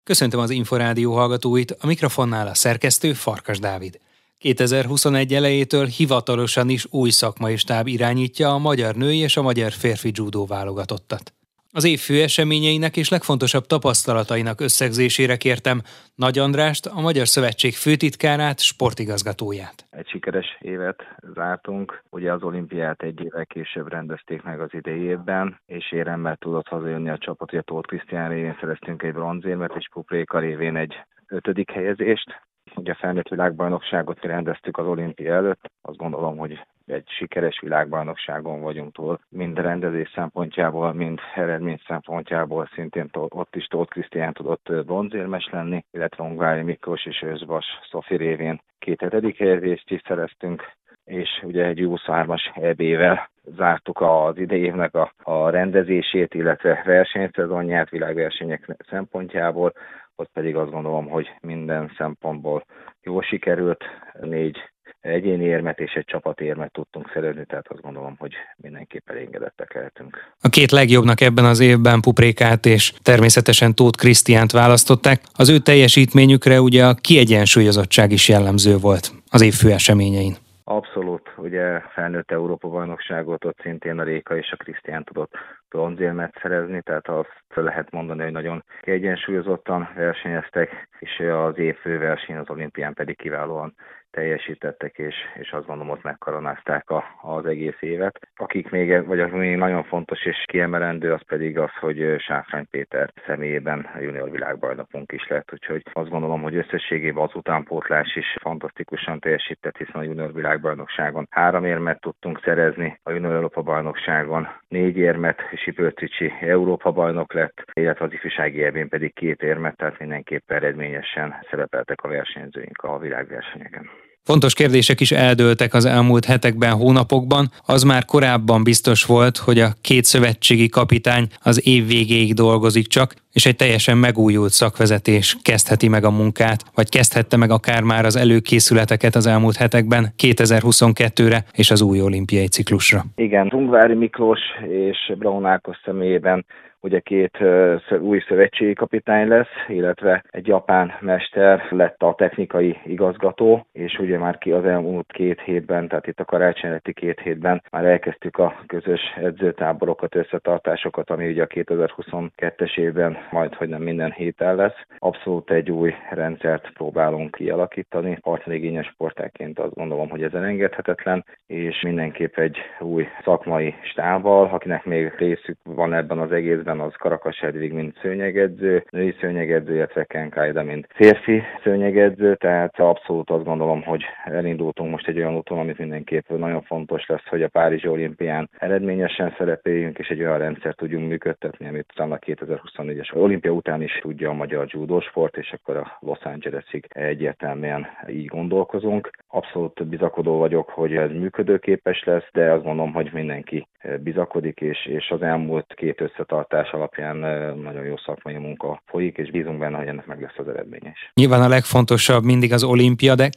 Köszöntöm az Inforádió hallgatóit, a mikrofonnál a szerkesztő Farkas Dávid. 2021 elejétől hivatalosan is új szakmai stáb irányítja a magyar női és a magyar férfi dzsúdó válogatottat. Az év fő eseményeinek és legfontosabb tapasztalatainak összegzésére kértem Nagy Andrást, a Magyar Szövetség főtitkárát, sportigazgatóját. Egy sikeres évet zártunk, ugye az olimpiát egy évvel később rendezték meg az idei évben, és éremmel tudott hazajönni a csapat, ugye Tóth Krisztián révén szereztünk egy bronzérmet, és Pupréka révén egy 5. helyezést. Ugye a felnőtt világbajnokságot rendeztük az olimpia előtt, azt gondolom, hogy egy sikeres világbajnokságon vagyunk túl, mind rendezés szempontjából, mind eredmény szempontjából szintén ott is Tóth Krisztián tudott bronzérmes lenni, illetve Ungvári Miklós és Őszbas Szofi révén 2. helyezést is szereztünk, és ugye egy 23-as EB-vel zártuk az idei évnek a rendezését, illetve versenyszezonját világversenyek szempontjából, ott pedig azt gondolom, hogy minden szempontból jól sikerült, 4 egyéni érmet és egy csapatérmet tudtunk szerezni, tehát azt gondolom, hogy mindenképp elégedettek lehetünk. A két legjobbnak ebben az évben Puprékát és természetesen Tóth Krisztiánt választották. Az ő teljesítményükre ugye a kiegyensúlyozottság is jellemző volt az év fő eseményein. Abszolút, ugye felnőtt Európa-bajnokságot ott szintén a Réka és a Krisztián tudott bronzérmet szerezni, tehát azt lehet mondani, hogy nagyon kiegyensúlyozottan versenyeztek, és az év fő verseny az olimpián pedig kiválóan teljesítettek, és azt gondolom, ott megkoronázták az egész évet. Ami nagyon fontos és kiemelendő, az pedig az, hogy Sáfrány Péter személyében a junior világbajnokunk is lett, úgyhogy azt gondolom, hogy összességében az utánpótlás is fantasztikusan teljesített, hiszen a junior világbajnokságon 3 érmet tudtunk szerezni, a junior Európa-bajnokságon 4 érmet, Sipőrcicsi Európa-bajnok lett, illetve az ifjúsági EB-n pedig 2 érmet, tehát mindenképpen eredményesen szerepeltek a versenyzőink a világversenyeken. Fontos kérdések is eldőltek az elmúlt hetekben, hónapokban. Az már korábban biztos volt, hogy a két szövetségi kapitány az év végéig dolgozik csak, és egy teljesen megújult szakvezetés kezdheti meg a munkát, vagy kezdhette meg akár már az előkészületeket az elmúlt hetekben 2022-re és az új olimpiai ciklusra. Igen, Ungvári Miklós és Braun Ákos személyében ugye 2 új szövetségi kapitány lesz, illetve egy japán mester lett a technikai igazgató, és ugye már az elmúlt 2 hétben, tehát itt a karácsony előtti 2 hétben már elkezdtük a közös edzőtáborokat, összetartásokat, ami ugye a 2022-es évben majd, hogy nem minden héten lesz. Abszolút egy új rendszert próbálunk kialakítani. Partnerigényes sportágként azt gondolom, hogy ez elengedhetetlen, és mindenképp egy új szakmai stábbal, akinek még részük van ebben az egészben, az Karakas Hedvig, mint szőnyegedző, női szőnyegedző, illetve Ken Kaida, mint férfi szőnyegedző, tehát abszolút azt gondolom, hogy elindultunk most egy olyan úton, amit mindenképp nagyon fontos lesz, hogy a Párizsi olimpián eredményesen szerepeljünk, és egy olyan rendszert tudjunk működtetni, amit talán a 2024-es olimpia után is tudja a magyar dzsúdósport, és akkor a Los Angelesig egyértelműen így gondolkozunk. Abszolút bizakodó vagyok, hogy ez működőképes lesz, de azt gondolom, hogy mindenki bizakodik, és az elmúlt 2 összetartás alapján nagyon jó szakmai munka folyik, és bízunk benne, hogy ennek meg lesz az eredménye is. Nyilván a legfontosabb mindig az olimpia, de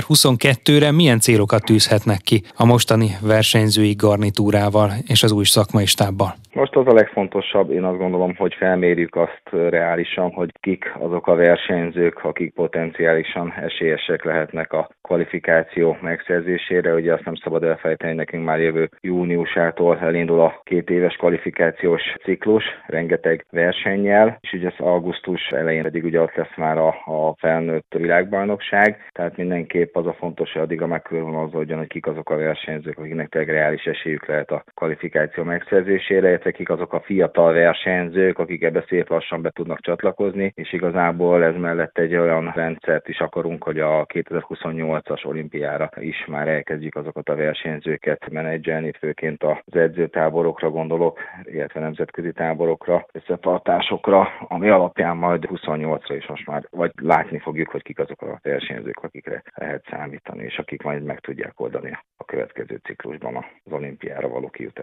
2022-re milyen célokat tűzhetnek ki a mostani versenyzői garnitúrával és az új szakmai stábbal? Most az a legfontosabb, én azt gondolom, hogy felmérjük azt reálisan, hogy kik azok a versenyzők, akik potenciálisan esélyesek lehetnek a kvalifikáció megszerzésére. Ugye azt nem szabad elfelejteni, nekünk már jövő júniusától elindul a 2 éves kvalifikációs ciklus, rengeteg versennyel, és ugye az augusztus elején pedig ugye ott lesz már a felnőtt világbajnokság, tehát mindenképp az a fontos, hogy addig a megkörvonalazódjon, hogy kik azok a versenyzők, akiknek tényleg reális esélyük lehet a kvalifikáció megszerzésére, illetve kik azok a fiatal versenyzők, akik ebbe szép lassan be tudnak csatlakozni, és igazából ez mellett egy olyan rendszert is akarunk, hogy a 2028-as olimpiára is már elkezdjük azokat a versenyzőket menedzselni, főként az edzőtáborokra gondolok, illetve nemzetközi táborokra, összetartásokra, ami alapján majd 28-ra is most már vagy látni fogjuk, hogy kik azok a versenyzők, akikre lehet számítani, és akik majd meg tudják oldani a következő ciklusban az olimpiára való kijutást.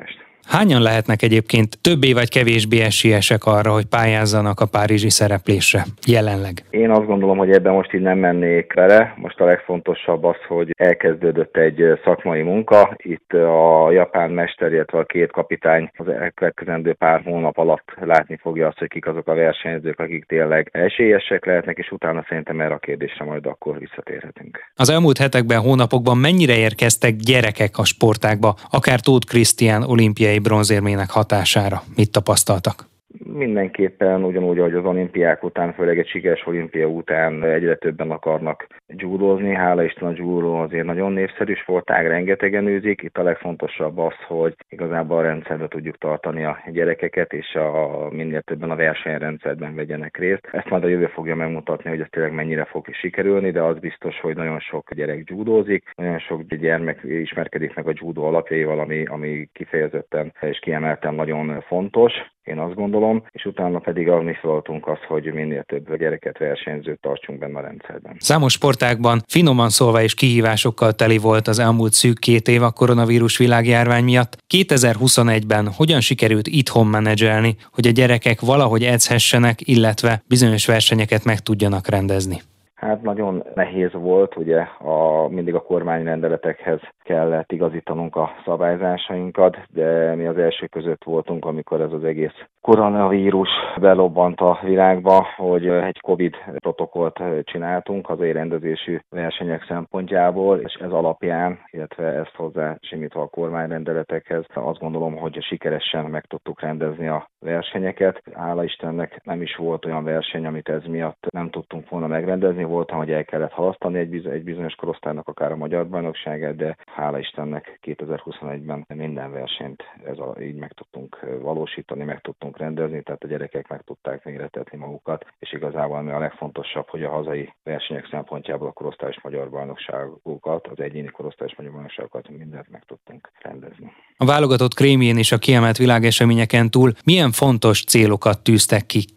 Hányan lehetnek egyébként többé vagy kevésbé esélyesek arra, hogy pályázzanak a párizsi szereplésre jelenleg? Én azt gondolom, hogy ebben most így nem mennék vele. Most a legfontosabb az, hogy elkezdődött egy szakmai munka. Itt a japán mester, illetve a két kapitány az elkövetkezendő pár hónap alatt látni fogja azt, hogy kik azok a versenyzők, akik tényleg esélyesek lehetnek, és utána szerintem erre a kérdésre majd akkor visszatérhetünk. Az elmúlt hetekben, hónapokban mennyire érkeztek gyerekek a sportágba, akár Tóth Krisztián olimpiai bronzérmének hatására? Mit tapasztaltak? Mindenképpen ugyanúgy, ahogy az olimpiák után, főleg egy sikeres olimpia után egyre többen akarnak judozni. Hála Isten, a judó azért nagyon népszerű sportág, rengetegen űzik. Itt a legfontosabb az, hogy igazából a rendszerbe tudjuk tartani a gyerekeket, és minél többen a versenyrendszerben vegyenek részt. Ezt majd a jövő fogja megmutatni, hogy ez tényleg mennyire fog sikerülni, de az biztos, hogy nagyon sok gyerek judózik, nagyon sok gyermek ismerkedik meg a judó alapjaival, ami kifejezetten és kiemelten nagyon fontos. Én azt gondolom, és utána pedig a mi feladatunk az, hogy minél több gyereket, versenyzőt tartsunk benne a rendszerben. Számos sportágban finoman szólva és kihívásokkal teli volt az elmúlt szűk 2 év a koronavírus világjárvány miatt. 2021-ben hogyan sikerült itthon menedzselni, hogy a gyerekek valahogy edzhessenek, illetve bizonyos versenyeket meg tudjanak rendezni? Hát nagyon nehéz volt, ugye mindig a kormányrendeletekhez kellett igazítanunk a szabályzásainkat, de mi az első között voltunk, amikor ez az egész koronavírus belobbant a világba, hogy egy Covid protokollt csináltunk hazai rendezésű versenyek szempontjából, és ez alapján, illetve ezt hozzá simítva a kormányrendeletekhez, azt gondolom, hogy sikeresen meg tudtuk rendezni a versenyeket. Hála Istennek nem is volt olyan verseny, amit ez miatt nem tudtunk volna megrendezni. Volt, hogy el kellett halasztani egy bizonyos korosztálynak akár a magyar bajnokságát, de hála Istennek 2021-ben minden versenyt így meg tudtunk valósítani, meg tudtunk rendezni, tehát a gyerekek meg tudták méretetni magukat, és igazából ami a legfontosabb, hogy a hazai versenyek szempontjából a korosztályos magyar bajnokságokat, az egyéni korosztályos magyar bajnokságokat mindent meg tudtunk rendezni. A válogatott krémjén és a kiemelt világeseményeken túl milyen fontos célokat tűztek ki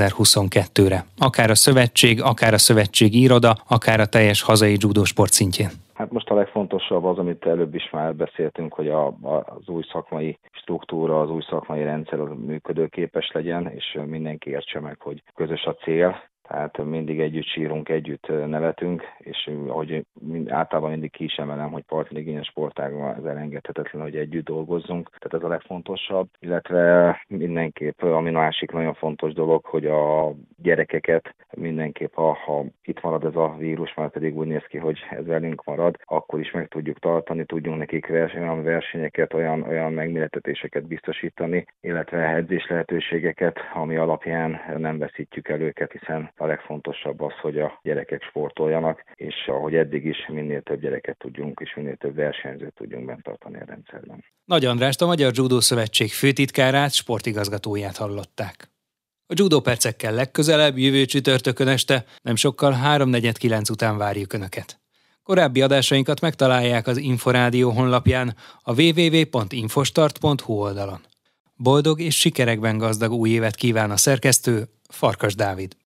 2022-re? Akár a szövetség, akár a szövetségi iroda, akár a teljes hazai judósport szintjén. Hát most a legfontosabb az, amit előbb is már beszéltünk, hogy az új szakmai struktúra, az új szakmai rendszer az működőképes legyen, és mindenki értse meg, hogy közös a cél. Tehát mindig együtt sírunk, együtt nevetünk, és ahogy általában mindig ki is emelem, hogy partnerigényes sportágban ez elengedhetetlen, hogy együtt dolgozzunk. Tehát ez a legfontosabb, illetve mindenképp, ami másik nagyon fontos dolog, hogy a gyerekeket mindenképp, ha itt marad ez a vírus, már pedig úgy néz ki, hogy ez velünk marad, akkor is meg tudjuk tartani, tudjunk nekik olyan versenyeket, olyan megmérettetéseket biztosítani, illetve edzés lehetőségeket, ami alapján nem veszítjük el őket, hiszen a legfontosabb az, hogy a gyerekek sportoljanak, és ahogy eddig is minél több gyereket tudjunk, és minél több versenyzőt tudjunk bent tartani a rendszerben. Nagy Andrást, a Magyar Judo Szövetség főtitkárát, sportigazgatóját hallották. A Judo Percekkel legközelebb, jövő csütörtökön este, nem sokkal 3:49 után várjuk Önöket. Korábbi adásainkat megtalálják az Inforádió honlapján, a www.infostart.hu oldalon. Boldog és sikerekben gazdag új évet kíván a szerkesztő, Farkas Dávid.